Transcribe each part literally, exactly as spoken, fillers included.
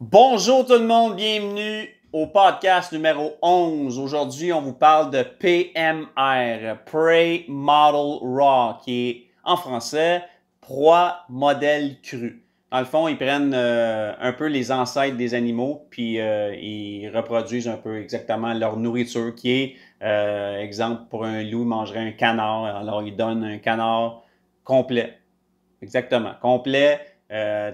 Bonjour tout le monde, bienvenue au podcast numéro onze. Aujourd'hui, on vous parle de P M R, Prey Model Raw, qui est en français proie modèle cru. Dans le fond, ils prennent euh, un peu les ancêtres des animaux, puis euh, ils reproduisent un peu exactement leur nourriture, qui est, euh, exemple, pour un loup, il mangerait un canard, alors ils donnent un canard complet. Exactement, complet. Euh,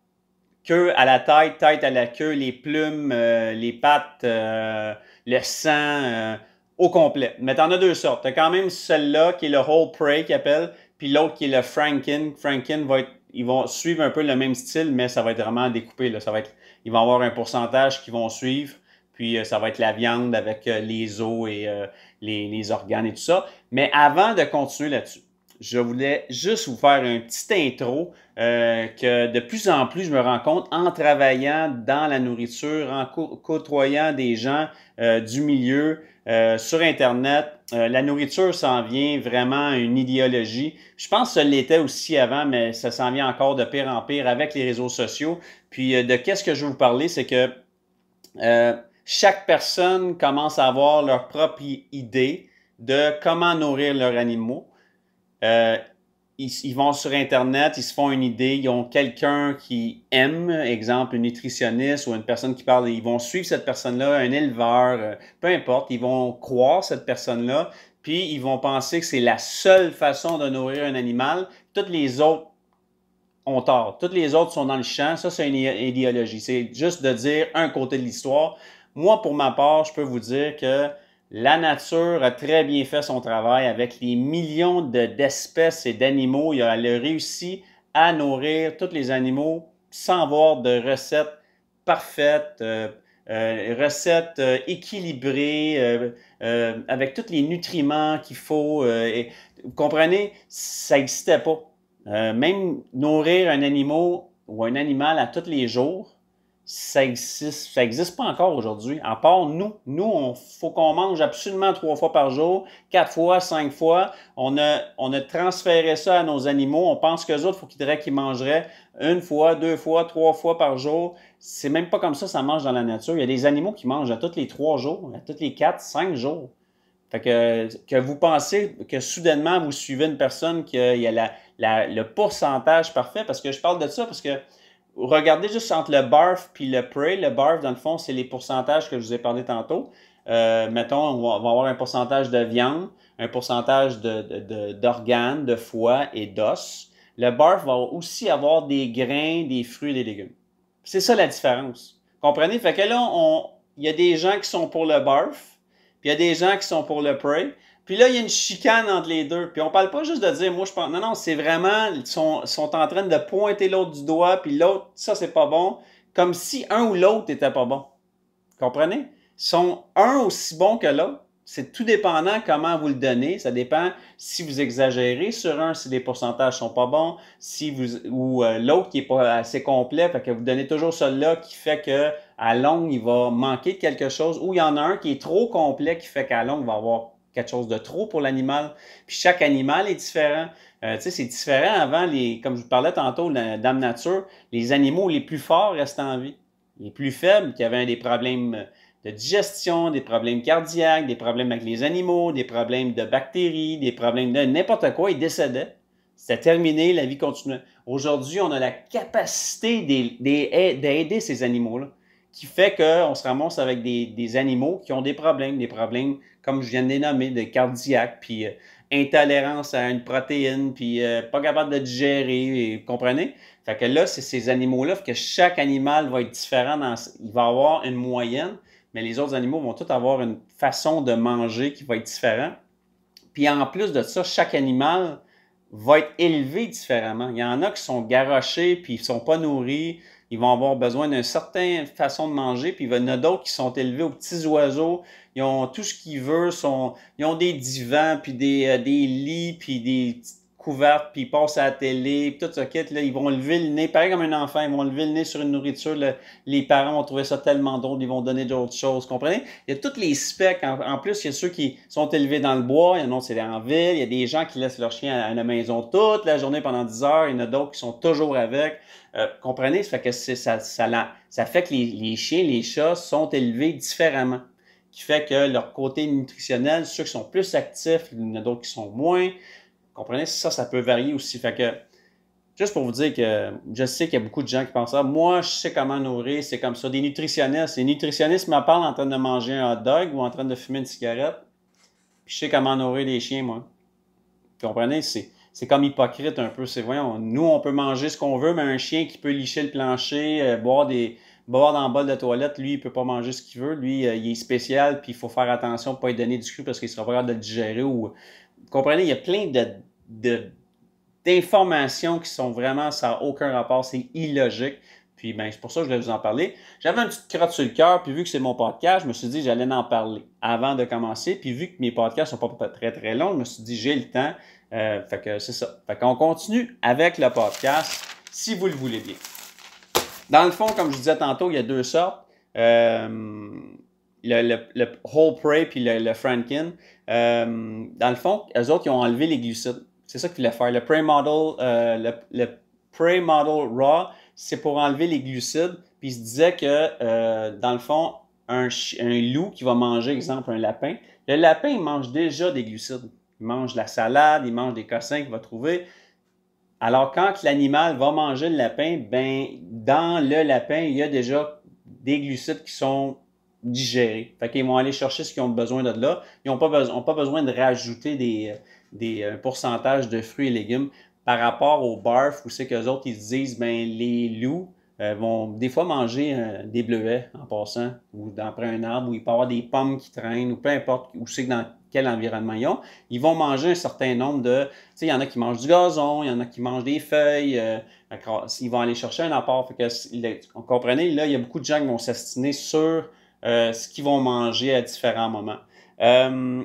Queue à la tête, tête à la queue, les plumes, euh, les pattes, euh, le sang, euh, au complet. Mais t'en as deux sortes. T'as quand même celle-là qui est le whole prey qu'ils appellent, puis l'autre qui est le franken. Franken va être, ils vont suivre un peu le même style, mais ça va être vraiment découpé, là. Ça va être, ils vont avoir un pourcentage qui vont suivre, puis euh, ça va être la viande avec euh, les os et euh, les, les organes et tout ça. Mais avant de continuer là-dessus, je voulais juste vous faire un petit intro euh, que de plus en plus je me rends compte en travaillant dans la nourriture, en côtoyant des gens euh, du milieu euh, sur Internet. Euh, la nourriture s'en vient vraiment à une idéologie. Je pense que ça l'était aussi avant, mais ça s'en vient encore de pire en pire avec les réseaux sociaux. Puis euh, de qu'est-ce que je veux vous parler, c'est que euh, chaque personne commence à avoir leur propre idée de comment nourrir leurs animaux. Euh, ils, ils vont sur Internet, ils se font une idée, ils ont quelqu'un qui aime, exemple, un nutritionniste ou une personne qui parle, ils vont suivre cette personne-là, un éleveur, euh, peu importe, ils vont croire cette personne-là, puis ils vont penser que c'est la seule façon de nourrir un animal. Toutes les autres ont tort. Toutes les autres sont dans le champ. Ça, c'est une idéologie. C'est juste de dire un côté de l'histoire. Moi, pour ma part, je peux vous dire que la nature a très bien fait son travail avec les millions d'espèces et d'animaux. Elle a réussi à nourrir tous les animaux sans avoir de recettes parfaites, euh, euh, recettes euh, équilibrées, euh, euh, avec tous les nutriments qu'il faut. Euh, et, vous comprenez? Ça n'existait pas. Euh, même nourrir un animal ou un animal à tous les jours, ça existe, ça existe pas encore aujourd'hui. À part nous, nous, on faut qu'on mange absolument trois fois par jour, quatre fois, cinq fois. On a, on a transféré ça à nos animaux. On pense qu'eux autres, il faut qu'ils diraient qu'ils mangeraient une fois, deux fois, trois fois par jour. C'est même pas comme ça, ça mange dans la nature. Il y a des animaux qui mangent à tous les trois jours, à tous les quatre, cinq jours. Fait que, que vous pensez que soudainement vous suivez une personne qui a, il y a la, la, le pourcentage parfait, parce que je parle de ça parce que regardez juste entre le barf puis le prey. Le barf, dans le fond, c'est les pourcentages que je vous ai parlé tantôt. Euh, mettons, on va, on va avoir un pourcentage de viande, un pourcentage d'organes, de, de, de, de foie et d'os. Le barf va aussi avoir des grains, des fruits et des légumes. C'est ça la différence. Comprenez? Fait que là, on, il y a des gens qui sont pour le barf, puis il y a des gens qui sont pour le prey. Puis là, il y a une chicane entre les deux. Puis on parle pas juste de dire, moi je pense, non, non, c'est vraiment, ils sont, sont en train de pointer l'autre du doigt, puis l'autre, ça c'est pas bon, comme si un ou l'autre était pas bon. Comprenez? Ils sont un aussi bon que l'autre. C'est tout dépendant comment vous le donnez. Ça dépend si vous exagérez sur un, si les pourcentages sont pas bons, si vous ou euh, l'autre qui est pas assez complet, fait que vous donnez toujours celui-là qui fait que à longue il va manquer de quelque chose, ou il y en a un qui est trop complet qui fait qu'à longue il va avoir quelque chose de trop pour l'animal. Puis chaque animal est différent. Euh, tu sais, c'est différent avant, les, comme je vous parlais tantôt, la Dame Nature, les animaux les plus forts restent en vie. Les plus faibles, qui avaient des problèmes de digestion, des problèmes cardiaques, des problèmes avec les animaux, des problèmes de bactéries, des problèmes de n'importe quoi, ils décédaient. C'était terminé, la vie continuait. Aujourd'hui, on a la capacité d'aider ces animaux-là, qui fait qu'on se ramasse avec des, des animaux qui ont des problèmes, des problèmes, comme je viens de les nommer, de cardiaque, puis euh, intolérance à une protéine, puis euh, pas capable de digérer, vous comprenez? Fait que là, c'est ces animaux-là, que chaque animal va être différent, dans, il va avoir une moyenne, mais les autres animaux vont tous avoir une façon de manger qui va être différente. Puis en plus de ça, chaque animal va être élevé différemment. Il y en a qui sont garochés, puis ils ne sont pas nourris, ils vont avoir besoin d'une certaine façon de manger, puis il y en a d'autres qui sont élevés aux petits oiseaux, ils ont tout ce qu'ils veulent, sont, ils ont des divans, puis des, euh, des lits, puis des couverte, puis ils passent à la télé, puis tout ça, kit, là, ils vont lever le nez, pareil comme un enfant, ils vont lever le nez sur une nourriture, le, les parents vont trouver ça tellement drôle, ils vont donner d'autres choses, comprenez? Il y a tous les specs, en, en plus, il y a ceux qui sont élevés dans le bois, il y en a d'autres, c'est en ville, il y a des gens qui laissent leur chien à, à la maison toute la journée pendant dix heures, il y en a d'autres qui sont toujours avec, euh, comprenez? Ça fait que c'est, ça, ça, ça, ça fait que les, les chiens, les chats sont élevés différemment, qui fait que leur côté nutritionnel, ceux qui sont plus actifs, il y en a d'autres qui sont moins. Comprenez? Ça, ça peut varier aussi. Fait que, juste pour vous dire que je sais qu'il y a beaucoup de gens qui pensent ça. Moi, je sais comment nourrir, c'est comme ça. Des nutritionnistes. Les nutritionnistes me parlent en train de manger un hot dog ou en train de fumer une cigarette. Puis je sais comment nourrir les chiens, moi. Vous comprenez? C'est, c'est comme hypocrite un peu. C'est, voyons, nous, on peut manger ce qu'on veut, mais un chien qui peut licher le plancher, euh, boire des. boire dans le bol de toilette, lui, il peut pas manger ce qu'il veut. Lui, euh, il est spécial, puis il faut faire attention de ne pas lui donner du cru parce qu'il sera pas capable de le digérer. Ou... Vous comprenez? Il y a plein de, de, d'informations qui sont vraiment, ça n'a aucun rapport, c'est illogique. Puis, ben, c'est pour ça que je voulais vous en parler. J'avais une petite crotte sur le cœur, puis vu que c'est mon podcast, je me suis dit que j'allais en parler avant de commencer. Puis, vu que mes podcasts sont pas très, très longs, je me suis dit j'ai le temps. Euh, fait que c'est ça. Fait qu'on continue avec le podcast, si vous le voulez bien. Dans le fond, comme je disais tantôt, il y a deux sortes. Euh, le, le, le Whole Prey puis le, le Franken. Euh, dans le fond, eux autres, ils ont enlevé les glucides. C'est ça qu'ils voulaient faire. Le Prey Model, euh, le, le Prey Model Raw, c'est pour enlever les glucides. Puis ils se disaient que, euh, dans le fond, un, un loup qui va manger, exemple, un lapin, le lapin, il mange déjà des glucides. Il mange de la salade, il mange des cossins qu'il va trouver. Alors, quand l'animal va manger le lapin, ben, dans le lapin, il y a déjà des glucides qui sont digérés. Fait qu'ils vont aller chercher ce qu'ils ont besoin de là. Ils n'ont pas, besoin, pas besoin de rajouter des, des, un pourcentage de fruits et légumes par rapport au barf où c'est qu'eux autres, ils se disent, ben, les loups euh, vont des fois manger euh, des bleuets en passant ou d'après un arbre où il peut y avoir des pommes qui traînent ou peu importe où c'est que dans quel environnement ils ont. Ils vont manger un certain nombre de... Tu sais, il y en a qui mangent du gazon, il y en a qui mangent des feuilles. Euh, ils vont aller chercher un apport. Fait que, on comprenez, là, il y a beaucoup de gens qui vont s'astiner sur euh, ce qu'ils vont manger à différents moments. Euh,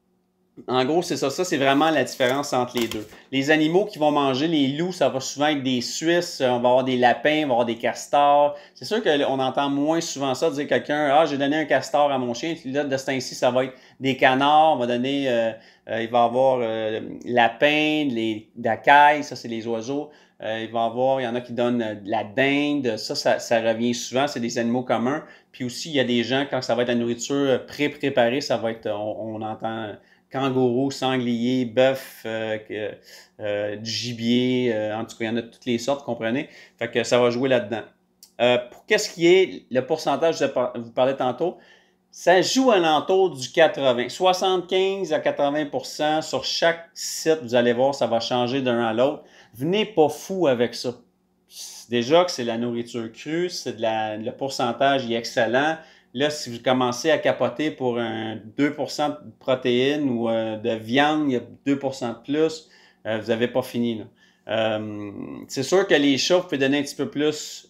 en gros, c'est ça. Ça, c'est vraiment la différence entre les deux. Les animaux qui vont manger, les loups, ça va souvent être des Suisses. On va avoir des lapins, on va avoir des castors. C'est sûr qu'on entend moins souvent ça, dire quelqu'un, ah, j'ai donné un castor à mon chien. Là, de ce temps-ci, ça va être des canards. On va donner, euh, euh, il va y avoir euh, lapins, les dacailles, ça, c'est les oiseaux. Euh, il va y avoir, il y en a qui donnent euh, de la dinde. Ça, ça, ça revient souvent. C'est des animaux communs. Puis aussi, il y a des gens, quand ça va être la nourriture pré-préparée, ça va être, on, on entend kangourou, sanglier, bœuf, euh, euh, du gibier, euh, en tout cas, il y en a de toutes les sortes, comprenez? Fait que ça va jouer là-dedans. Euh, pour qu'est-ce qui est le pourcentage, je vous parlais tantôt, ça joue à l'entour du quatre-vingts, soixante-quinze à quatre-vingts pour cent sur chaque site, vous allez voir, ça va changer d'un à l'autre. Venez pas fou avec ça. Déjà que c'est la nourriture crue, c'est de la, le pourcentage est excellent. Là, si vous commencez à capoter pour un deux pour cent de protéines ou euh, de viande, il y a deux pour cent de plus, euh, vous n'avez pas fini. Là. Euh, c'est sûr que les chats, vous pouvez donner un petit peu plus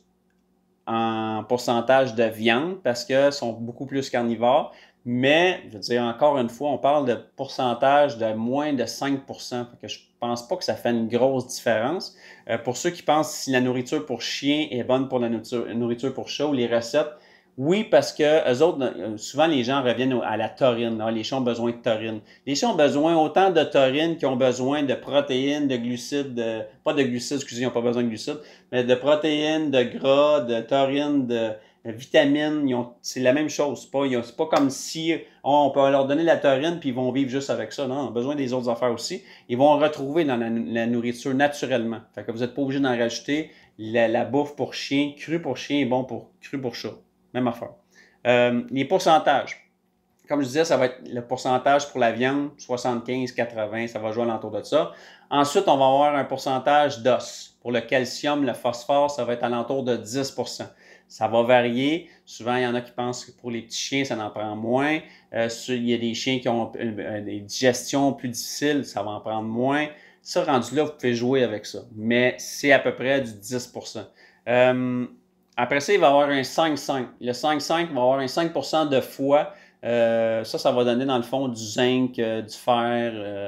en pourcentage de viande parce qu'ils sont beaucoup plus carnivores. Mais, je veux dire, encore une fois, on parle de pourcentage de moins de cinq pour cent. Fait que je ne pense pas que ça fait une grosse différence. Euh, pour ceux qui pensent si la nourriture pour chien est bonne pour la nourriture, nourriture pour chat ou les recettes, oui, parce que eux autres, souvent les gens reviennent à la taurine. Là. Les chats ont besoin de taurine. Les chats ont besoin autant de taurine qu'ils ont besoin de protéines, de glucides, de, pas de glucides, excusez, ils n'ont pas besoin de glucides, mais de protéines, de gras, de taurine, de, de vitamines. C'est la même chose. C'est pas, pas comme si on peut leur donner la taurine puis ils vont vivre juste avec ça. Non, on a besoin des autres affaires aussi. Ils vont retrouver dans la, la nourriture naturellement. Fait que vous n'êtes pas obligé d'en rajouter. La, la bouffe pour chien, cru pour chien est bon pour cru pour chat. Même affaire. Euh, les pourcentages. Comme je disais, ça va être le pourcentage pour la viande, soixante-quinze à quatre-vingts, ça va jouer alentour de ça. Ensuite, on va avoir un pourcentage d'os. Pour le calcium, le phosphore, ça va être alentour de dix pour cent. Ça va varier. Souvent, il y en a qui pensent que pour les petits chiens, ça en prend moins. Euh, il y a des chiens qui ont des digestions plus difficiles, ça va en prendre moins. Ça, rendu là, vous pouvez jouer avec ça. Mais c'est à peu près du dix pour cent. Euh, Après ça, il va y avoir un cinq cinq. Le cinq cinq va avoir un cinq pour cent de foie. Euh, ça, ça va donner dans le fond du zinc, euh, du fer, euh,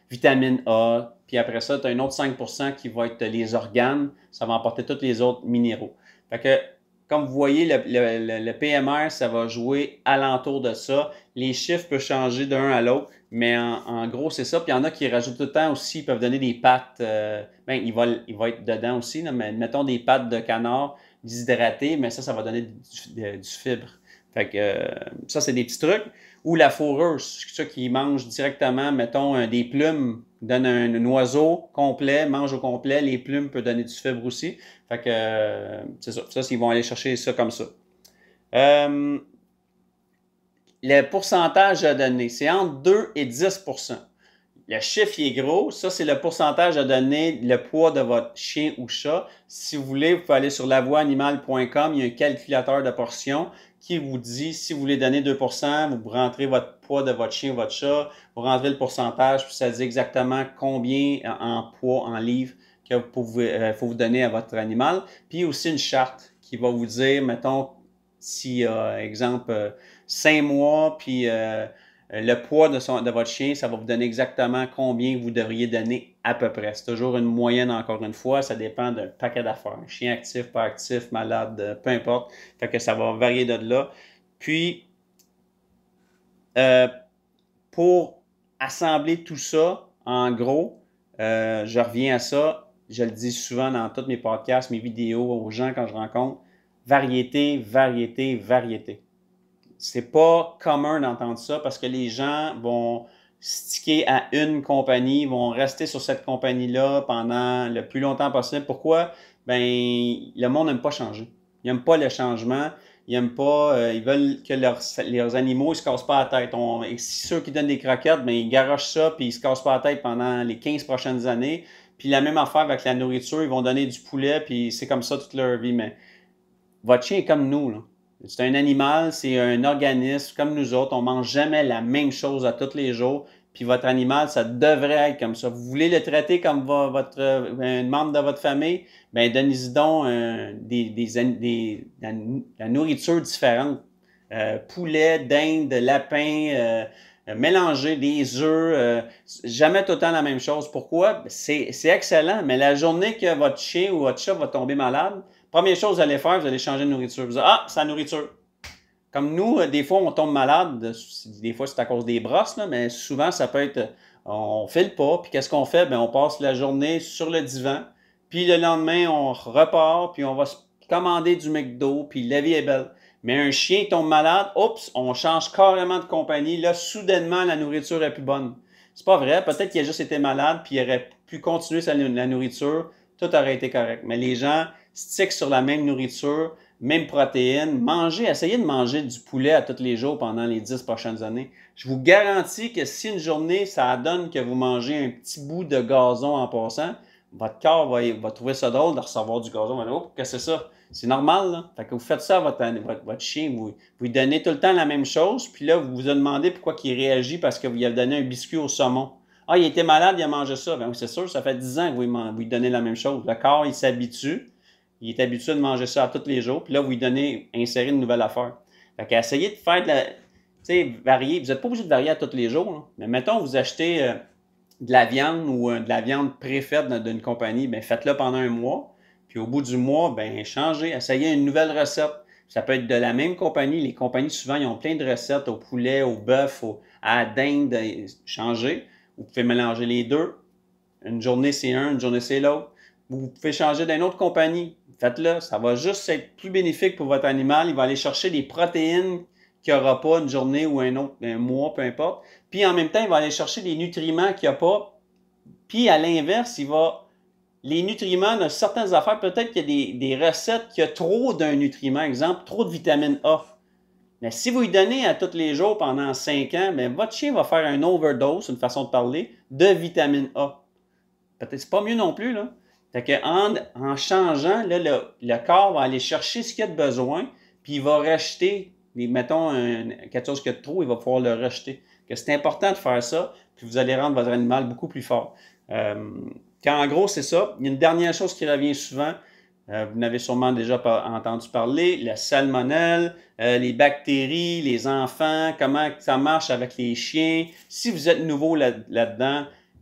vitamine A, puis après ça, tu as un autre cinq pour cent qui va être les organes, ça va emporter tous les autres minéraux. Fait que, comme vous voyez, le, le, le P M R, ça va jouer alentour de ça. Les chiffres peuvent changer d'un à l'autre, mais en, en gros, c'est ça. Puis il y en a qui rajoutent tout le temps aussi, ils peuvent donner des pâtes, euh, ben, il va, il va être dedans aussi, là, mais mettons des pâtes de canard déshydratées, mais ça, ça va donner du, du, du fibre. Fait que euh, ça, c'est des petits trucs. Ou la fourrure, ceux qui mangent directement, mettons, des plumes, donne un, un oiseau complet, mange au complet, les plumes peuvent donner du fibre aussi. Fait que euh, c'est ça. Ça, ils vont aller chercher ça comme ça. Euh, le pourcentage à donner, c'est entre deux et dix pour cent. Le chiffre il est gros. Ça, c'est le pourcentage à donner, le poids de votre chien ou chat. Si vous voulez, vous pouvez aller sur la voix animale point com. Il y a un calculateur de portions qui vous dit si vous voulez donner deux pour cent, vous rentrez votre poids de votre chien ou votre chat, vous rentrez le pourcentage, puis ça dit exactement combien en poids, en livres, que vous pouvez, euh, faut vous donner à votre animal. Puis aussi une charte qui va vous dire, mettons, si, euh, exemple, euh, cinq mois, puis euh, le poids de, son, de votre chien, ça va vous donner exactement combien vous devriez donner à peu près. C'est toujours une moyenne, encore une fois. Ça dépend d'un paquet d'affaires. Chien actif, pas actif, malade, peu importe. Fait que ça va varier de là. Puis, euh, pour assembler tout ça, en gros, euh, je reviens à ça. Je le dis souvent dans tous mes podcasts, mes vidéos, aux gens quand je rencontre. Variété, variété, variété. C'est pas commun d'entendre ça parce que les gens vont sticker à une compagnie, vont rester sur cette compagnie-là pendant le plus longtemps possible. Pourquoi? Ben, le monde n'aime pas changer. Ils n'aiment pas le changement. Ils n'aiment pas, euh, ils veulent que leurs, leurs animaux ne se cassent pas la tête. On, et si ceux qui donnent des croquettes, ben, ils garochent ça puis ils se cassent pas la tête pendant les quinze prochaines années. Puis la même affaire avec la nourriture, ils vont donner du poulet puis c'est comme ça toute leur vie. Mais votre chien est comme nous, là. C'est un animal, c'est un organisme comme nous autres. On ne mange jamais la même chose à tous les jours. Puis votre animal, ça devrait être comme ça. Vous voulez le traiter comme votre, un membre de votre famille, bien, donnez-y donc euh, des, des, des, la, la nourriture différente. Euh, poulet, dinde, lapin, euh, mélanger des œufs, euh, jamais tout le temps la même chose. Pourquoi? C'est excellent, mais la journée que votre chien ou votre chat va tomber malade, première chose que vous allez faire, vous allez changer de nourriture. Vous allez dire, ah, c'est la nourriture. Comme nous, des fois, on tombe malade. Des fois, c'est à cause des brosses, là, mais souvent, ça peut être, on ne file pas. Puis qu'est-ce qu'on fait? Bien, on passe la journée sur le divan. Puis le lendemain, on repart, puis on va se commander du McDo, puis la vie est belle. Mais un chien tombe malade, oups, on change carrément de compagnie. Là, soudainement, la nourriture est plus bonne. C'est pas vrai. Peut-être qu'il a juste été malade, puis il aurait pu continuer sa, la nourriture. Tout aurait été correct. Mais les gens stick sur la même nourriture, même protéines. Mangez, essayez de manger du poulet à tous les jours pendant les dix prochaines années. Je vous garantis que si une journée, ça donne que vous mangez un petit bout de gazon en passant, votre corps va, va trouver ça drôle de recevoir du gazon. Oh, qu'est-ce que c'est ça? C'est normal, là. Fait que vous faites ça à votre, votre, votre chien, vous, vous lui donnez tout le temps la même chose, puis là, vous vous demandez pourquoi il réagit parce que vous lui avez donné un biscuit au saumon. Ah, il était malade, il a mangé ça. Ben oui, c'est sûr, ça fait dix ans que vous lui, vous lui donnez la même chose. Le corps, il s'habitue. Il est habitué de manger ça tous les jours. Puis là, vous lui donnez, insérer une nouvelle affaire. Fait qu'essayez de faire de la, tu sais, varier. Vous n'êtes pas obligé de varier à tous les jours, là. Mais mettons, vous achetez euh, de la viande ou euh, de la viande préfaite d'une compagnie, bien, faites-le pendant un mois. Puis au bout du mois, bien, changez, essayez une nouvelle recette. Ça peut être de la même compagnie. Les compagnies, souvent, ils ont plein de recettes au poulet, au bœuf, au, à la dinde. Changez. Vous pouvez mélanger les deux. Une journée, c'est un, une journée, c'est l'autre. Vous pouvez changer d'une autre compagnie. Faites-le. Ça va juste être plus bénéfique pour votre animal. Il va aller chercher des protéines qu'il n'y aura pas une journée ou un autre, un mois, peu importe. Puis en même temps, il va aller chercher des nutriments qu'il n'y a pas. Puis à l'inverse, il va... Les nutriments de certaines affaires, peut-être qu'il y a des, des recettes qui ont trop d'un nutriment. Exemple, trop de vitamine A. Mais si vous lui donnez à tous les jours pendant cinq ans, bien, votre chien va faire un overdose, une façon de parler, de vitamine A. Peut-être c'est pas mieux non plus, là. Fait que en, en changeant, là, le, le corps va aller chercher ce qu'il a de besoin, puis il va rejeter, mettons, un, quelque chose qu'il y a de trop, il va pouvoir le rejeter. C'est important de faire ça, puis vous allez rendre votre animal beaucoup plus fort. Euh, quand, en gros, c'est ça. Il y a une dernière chose qui revient souvent, euh, vous n'avez sûrement déjà pas entendu parler, la salmonelle, euh, les bactéries, les enfants, comment ça marche avec les chiens. Si vous êtes nouveau là, là-dedans,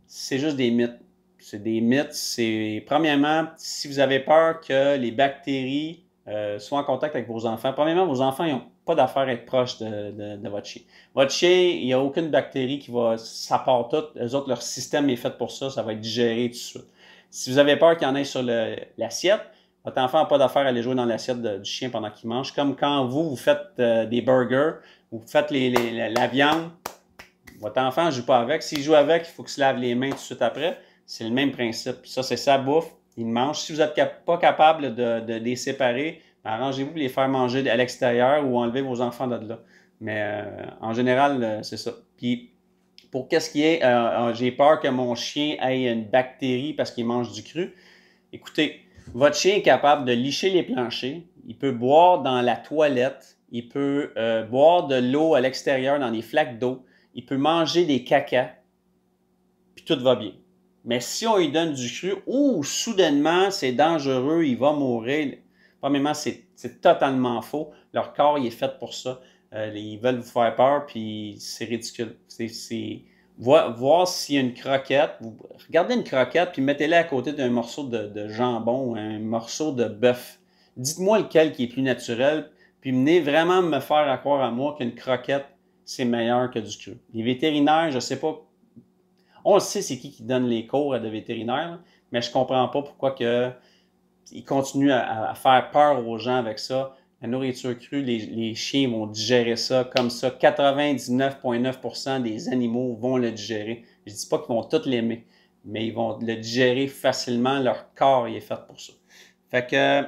c'est juste des mythes. C'est des mythes. C'est premièrement, si vous avez peur que les bactéries euh, soient en contact avec vos enfants, premièrement, vos enfants n'ont pas d'affaire à être proches de, de, de votre chien. Votre chien, il n'y a aucune bactérie qui va, ça part tout. Eux autres, leur système est fait pour ça, ça va être digéré tout de suite. Si vous avez peur qu'il y en ait sur l'assiette, votre enfant n'a pas d'affaire à aller jouer dans l'assiette du chien pendant qu'il mange. Comme quand vous, vous faites euh, des burgers, vous faites les, les, la viande, votre enfant ne joue pas avec. S'il joue avec, il faut qu'il se lave les mains tout de suite après. C'est le même principe. Ça, c'est sa bouffe. Il mange. Si vous n'êtes cap pas capable de, de, de les séparer, arrangez-vous pour les faire manger à l'extérieur ou enlever vos enfants de là. Mais euh, en général, euh, c'est ça. Puis, pour qu'est-ce qui est, euh, j'ai peur que mon chien ait une bactérie parce qu'il mange du cru. Écoutez, votre chien est capable de licher les planchers. Il peut boire dans la toilette. Il peut euh, boire de l'eau à l'extérieur dans des flaques d'eau. Il peut manger des cacas, puis tout va bien. Mais si on lui donne du cru, ou soudainement, c'est dangereux, il va mourir. Premièrement, c'est totalement faux. Leur corps, il est fait pour ça. Euh, ils veulent vous faire peur, puis c'est ridicule. C'est voir, voir s'il y a une croquette. Vous, regardez une croquette, puis mettez-la à côté d'un morceau de, de jambon, un morceau de bœuf. Dites-moi lequel qui est plus naturel, puis venez vraiment me faire croire à moi qu'une croquette, c'est meilleur que du cru. Les vétérinaires, je ne sais pas, on le sait c'est qui qui donne les cours à des vétérinaires, là, mais je ne comprends pas pourquoi que, ils continuent à, à faire peur aux gens avec ça. La nourriture crue, les, les chiens vont digérer ça comme ça. quatre-vingt-dix-neuf virgule neuf pour cent des animaux vont le digérer. Je ne dis pas qu'ils vont tout l'aimer, mais ils vont le digérer facilement. Leur corps il est fait pour ça. Fait que,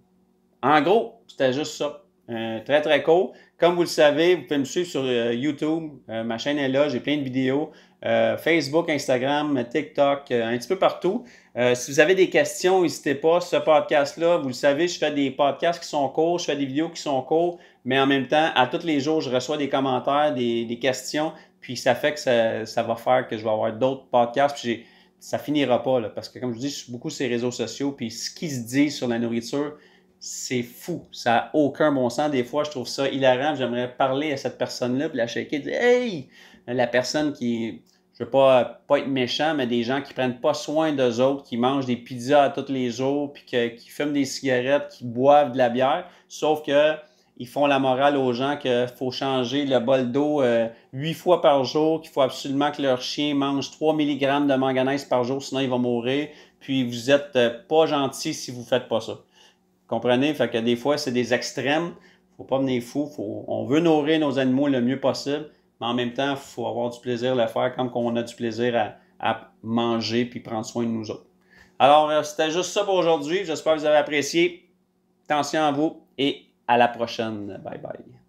en gros, c'était juste ça. Euh, très, très cool. Comme vous le savez, vous pouvez me suivre sur euh, YouTube. Euh, ma chaîne est là. J'ai plein de vidéos. Euh, Facebook, Instagram, TikTok, euh, un petit peu partout. Euh, si vous avez des questions, n'hésitez pas. Ce podcast-là, vous le savez, je fais des podcasts qui sont courts, je fais des vidéos qui sont courts, mais en même temps, à tous les jours, je reçois des commentaires, des, des questions, puis ça fait que ça, ça va faire que je vais avoir d'autres podcasts, puis ça finira pas, là, parce que comme je vous dis, je suis beaucoup sur les réseaux sociaux, puis ce qui se dit sur la nourriture, c'est fou. Ça n'a aucun bon sens. Des fois, je trouve ça hilarant. J'aimerais parler à cette personne-là, puis la shaker, dire « Hey! » La personne qui, je ne veux pas, pas être méchant, mais des gens qui ne prennent pas soin d'eux autres, qui mangent des pizzas tous les jours, puis que, qui fument des cigarettes, qui boivent de la bière, sauf que ils font la morale aux gens qu'il faut changer le bol d'eau euh, huit fois par jour, qu'il faut absolument que leur chien mange trois milligrammes de manganèse par jour, sinon il va mourir, puis vous n'êtes euh, pas gentil si vous ne faites pas ça. Comprenez? Fait que des fois, c'est des extrêmes. Il ne faut pas venir fou. Faut, on veut nourrir nos animaux le mieux possible, mais en même temps, il faut avoir du plaisir à le faire comme on a du plaisir à, à manger puis prendre soin de nous autres. Alors, c'était juste ça pour aujourd'hui. J'espère que vous avez apprécié. Attention à vous et à la prochaine. Bye bye.